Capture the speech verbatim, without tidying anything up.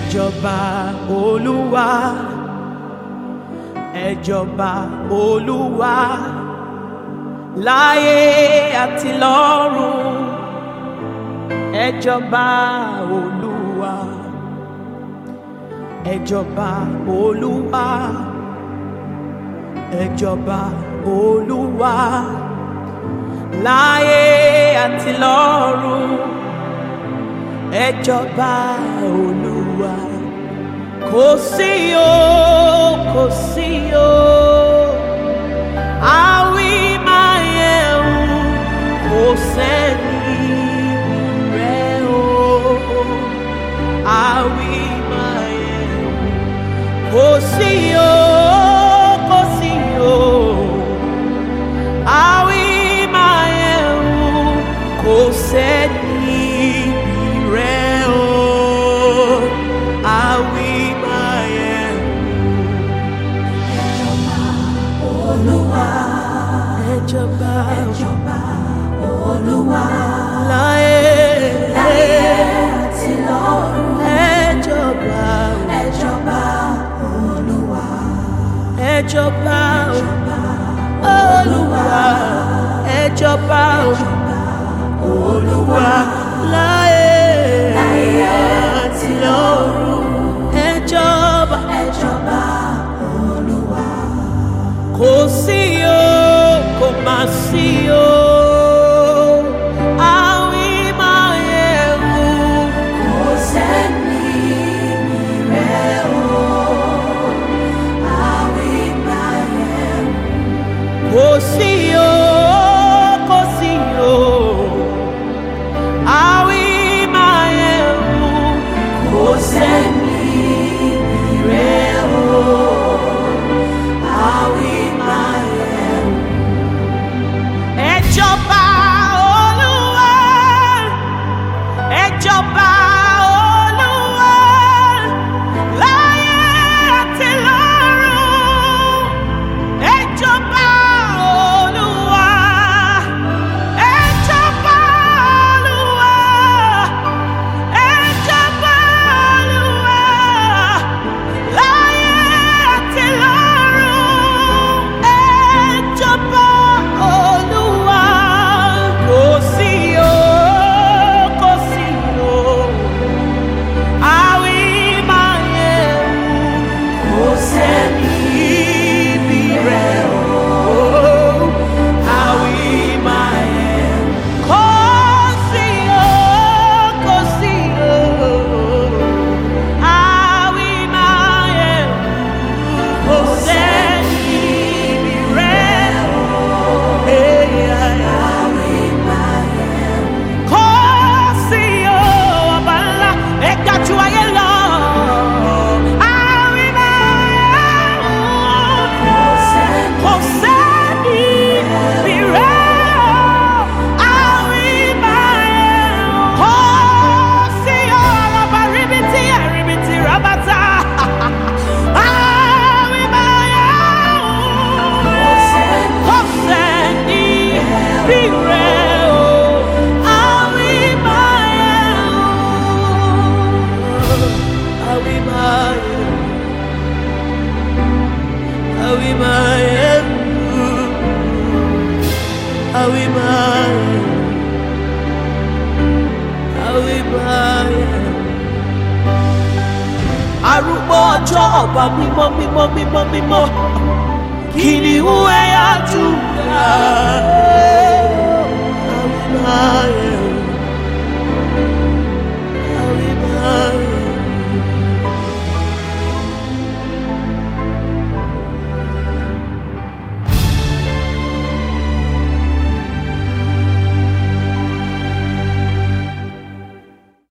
jọba Olúwa, ẹ jọba Olúwa, láyé àti lọ́run. Ẹ jọba Olúwa, ẹ jọba Olúwa, ẹ jọba Olúwa, láyé àti lọ́run. Ẹ jọba Olúwa, kò sí o, kò sí o, àwí máa yẹ̀wò, kò sẹ́ni rẹ̀ o, àwí máa yẹ̀wò, kò sí o, kò sí o, àwí máa yẹ̀wò, kò sẹ́ni. Ẹjọba Olúwa, láyé àti lọ́run. Ẹjọba ẹjọba Olúwa, ẹjọba Olúwa, ẹjọba Olúwa, láyé àti lọ́run. Ẹjọba ẹjọba Olúwa, kò sí o, kò má sí o, àwí máa yẹ̀wò, kò sẹ́ni rẹ̀ o, àwí máa yẹ̀wò, kò sí o, kò sí o, àwí máa yẹ̀wò, kò sẹ́ni rẹ̀ o, àwí máa yẹ̀wò. Ẹjọba Olúwa, ẹjọba Olúwa, láyé àti lọ́run. Ẹjọba Olúwa, ẹjọba Olúwa, ẹjọba Olúwa, láyé àti lọ́run. Ẹjọba Olúwa, kò sí o, kò sí o, àwí máa yẹ̀wò, kò sẹ́ni bí rẹ̀ o, àwí máa yẹ̀wò, kò sí o, kò sí o, àwí máa yẹ̀wò, kò sẹ́ni bí rẹ̀ o. Kò sí o, ọba ńlá, ẹ ga jù ayé lọ. Àwí máa yẹ̀wò, kò sẹ́ni bí rẹ̀ o. Àwí máa yẹ̀wò, kò sí o, ọba ríbitì ẹ̀ríbitì rábàtà. Àwí máa yẹ̀wò, kò sẹ́ni bí rẹ̀ o. Àwí máa yẹ̀wò, àwí máa yẹ̀wò, àwí máa yẹ̀wò, àwí máa yẹ̀wò, àwí máa yẹ̀wò. Arúgbó ọjọ́, ọba mímọ́ mímọ́ mímọ́ mímọ́, kìnìún ẹ̀yà Júdà. Àwí máa yẹ̀wò.